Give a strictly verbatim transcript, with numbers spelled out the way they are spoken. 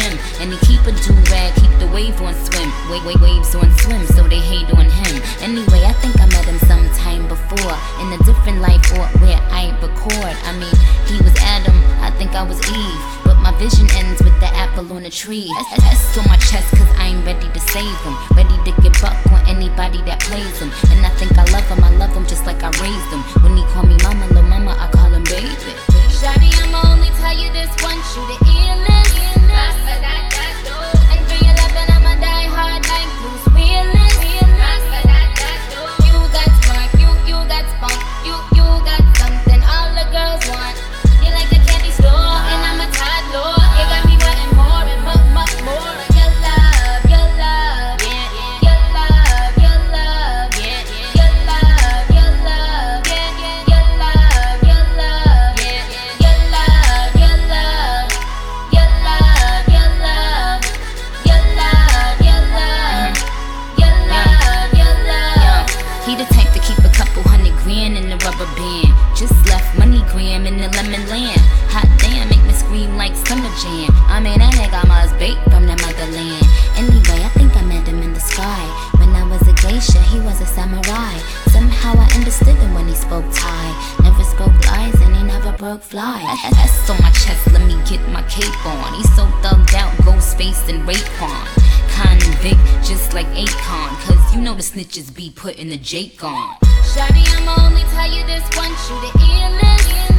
gym. And he keep a do-rag, keep the wave on swim. Wave, wave, waves on swim, so they hate on him. Anyway, I think I met him sometime before, in a different life or where I record. I mean, he was Adam, I think I was Eve, but my vision ends with the apple on the tree. S on my chest cause I'm ready to save him, ready to get buck on anybody that plays him. And I think I love him, I love him just like I raised him. When he call me mama, lil' mama, I call him baby. Shawty, I'ma only tell you this once, you the illest. After that, that's dope. And for your loving, I'ma die hard like Bruce Willis. After that, that's dope. You got smart, you, you got spunk, you, you got something all the girls want. You like the candy store, and I'm a toddler. You got me wanting more and much, much more. Your love, your love, yeah, yeah. Your love, your love, yeah, yeah. Your love, your love, yeah, yeah. Your love, your love, yeah, yeah. Your love, your love, your love, your love, your love, your love, your love, your love. He the type to keep a couple hundred grand in the rubber band. Just left money gram in the lemon land. Hot damn, make me scream like summer jam. I mean, that nigga must bait from the motherland. Anyway, I think I met him in the sky. When I was a geisha, he was a samurai. Somehow I understood him when he spoke Thai. Never spoke lies and he never broke fly. That's on my chest, let me get my cape on. He's so thugged out, Ghostface and Raekwon. Convict, just like Akon, cause you know the snitches be putting the Jake on. Shawty, I'ma only tell you this once, you the illest.